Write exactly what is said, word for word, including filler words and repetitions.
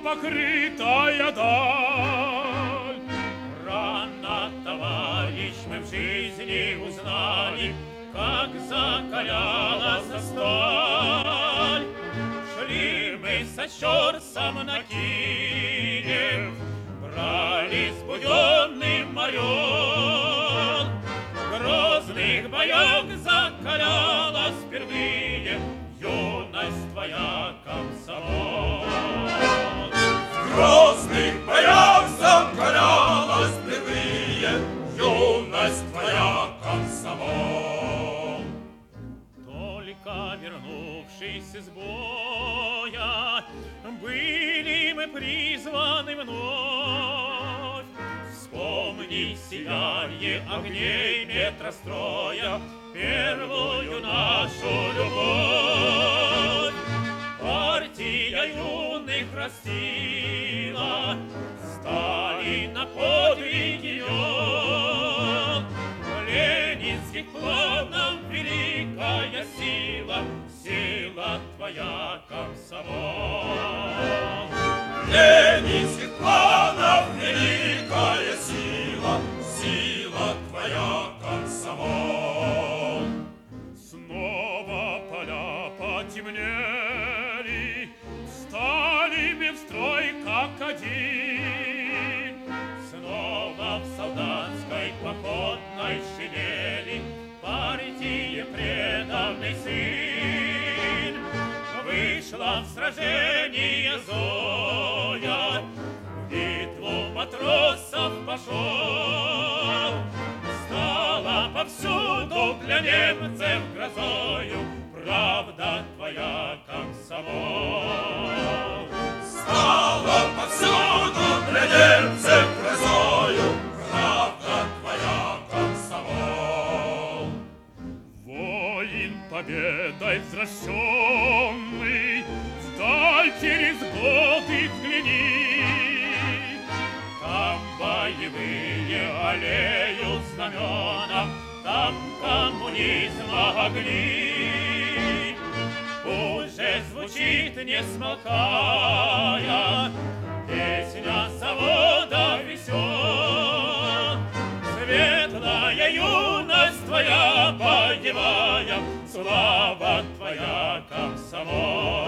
покрытая даль. Рано, товарищ, мы в жизни узнали, как закалялась сталь. Шли мы со Щорсом на Киев, брали с Буденным орел. В грозных боях закалялась впервые юность твоя, комсомол. В грозных боях закалялась впервые юность твоя, комсомол. Только вернувшись с боя, были мы призваны вновь. Вспомни сияние огней метростроя, первую нашу любовь. Партия юных растила, стали на подвиг ее. В ленинских планах великая сила, сила твоя, комсомол. Ленинских планов великая сила, сила твоя, комсомол. Снова поля потемнели, встали мы в строй как один. Снова в солдатской походной шинели партии преданный сын. Вышла в сражение Зоя, в битву матросов пошел. Стала повсюду для немцев грозою правда твоя, комсомол. Стала повсюду для немцев грозою правда твоя, комсомол. Воин победой взращенный, вдаль через годы взгляни. Там боевые аллеют знамена, там коммунизма огни. Уже звучит, не смолкая, песня завода весел. Светлая юность твоя боевая, слава твоя, комсомол.